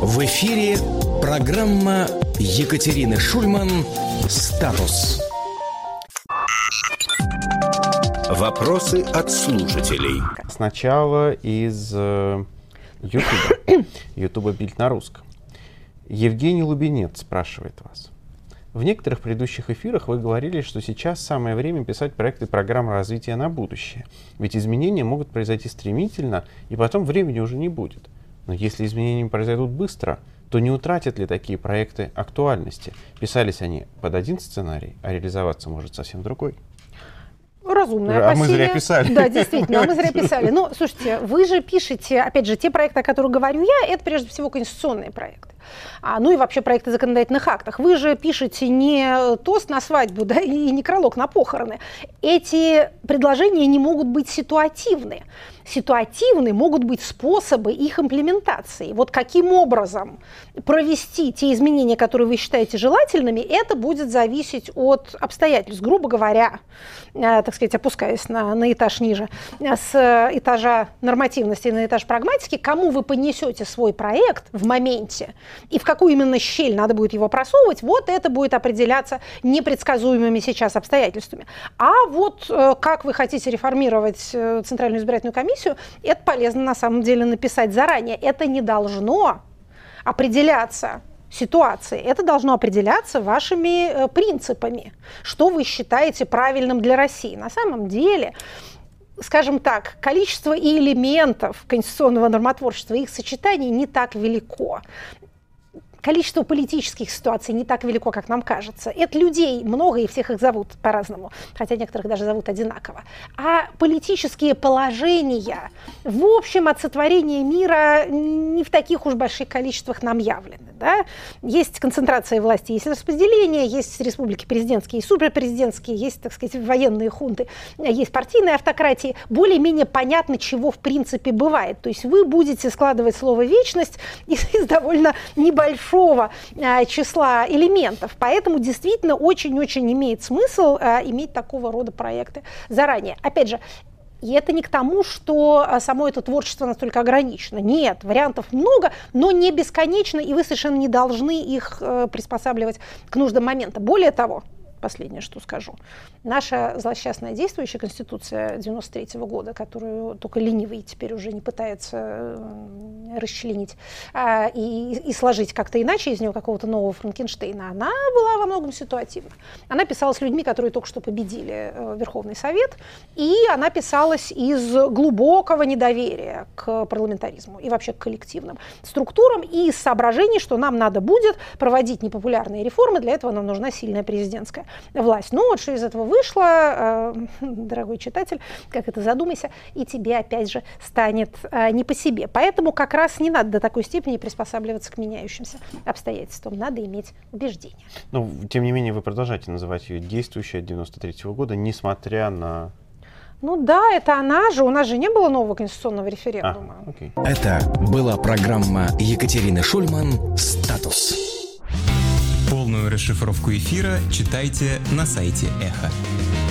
В эфире программа Екатерины Шульман «Статус». Вопросы от слушателей. Сначала из Ютуба. Ютуба «Бильд на русском». Евгений Лубенец спрашивает вас. В некоторых предыдущих эфирах вы говорили, что сейчас самое время писать проекты программы развития на будущее. Ведь изменения могут произойти стремительно, и потом времени уже не будет. Но если изменения произойдут быстро, то не утратят ли такие проекты актуальности? Писались они под один сценарий, а реализоваться может совсем другой. Разумное опасение. А мы зря писали. Да, действительно, мы зря писали. Но, слушайте, вы же пишете, опять же, те проекты, о которых говорю я, это прежде всего конституционные проекты. Ну и вообще проекты о законодательных актах. Вы же пишете не тост на свадьбу, да, и не некролог на похороны. Эти предложения не могут быть ситуативны. Ситуативны могут быть способы их имплементации. Вот каким образом провести те изменения, которые вы считаете желательными, это будет зависеть от обстоятельств. Грубо говоря, так сказать, опускаясь на этаж ниже, с этажа нормативности на этаж прагматики, кому вы поднесете свой проект в моменте и в какую именно щель надо будет его просовывать, вот это будет определяться непредсказуемыми сейчас обстоятельствами. А вот как вы хотите реформировать Центральную избирательную комиссию, это полезно на самом деле написать заранее. Это не должно определяться ситуацией, это должно определяться вашими принципами, что вы считаете правильным для России. На самом деле, скажем так, количество и элементов конституционного нормотворчества, их сочетаний не так велико. Количество политических ситуаций не так велико, как нам кажется. Это людей много, и всех их зовут по-разному, хотя некоторых даже зовут одинаково. А политические положения, в общем, от сотворения мира не в таких уж больших количествах нам явлены. Да? Есть концентрация власти, есть распределение, есть республики президентские и суперпрезидентские, есть, так сказать, военные хунты, есть партийные автократии. Более-менее понятно, чего в принципе бывает. То есть вы будете складывать слово «вечность» из довольно небольшого числа элементов. Поэтому действительно очень-очень имеет смысл иметь такого рода проекты заранее. Опять же, и это не к тому, что само это творчество настолько ограничено. Нет, вариантов много, но не бесконечно, и вы совершенно не должны их приспосабливать к нуждам момента. Более того, последнее, что скажу. Наша злосчастная действующая Конституция 93 года, которую только ленивый теперь уже не пытается расчленить и сложить как-то иначе из нее какого-то нового Франкенштейна, она была во многом ситуативна. Она писалась людьми, которые только что победили Верховный Совет, и она писалась из глубокого недоверия к парламентаризму и вообще к коллективным структурам, и из соображений, что нам надо будет проводить непопулярные реформы, для этого нам нужна сильная президентская власть. Ну вот что из этого вышло, дорогой читатель, как это задумайся, и тебе опять же станет не по себе. Поэтому как раз не надо до такой степени приспосабливаться к меняющимся обстоятельствам, надо иметь убеждения. Но тем не менее вы продолжаете называть ее действующей от 93 года, несмотря на... Ну да, это она же, у нас же не было нового конституционного референдума. Окей. Это была программа Екатерины Шульман «Статус». Полную расшифровку эфира читайте на сайте Эхо.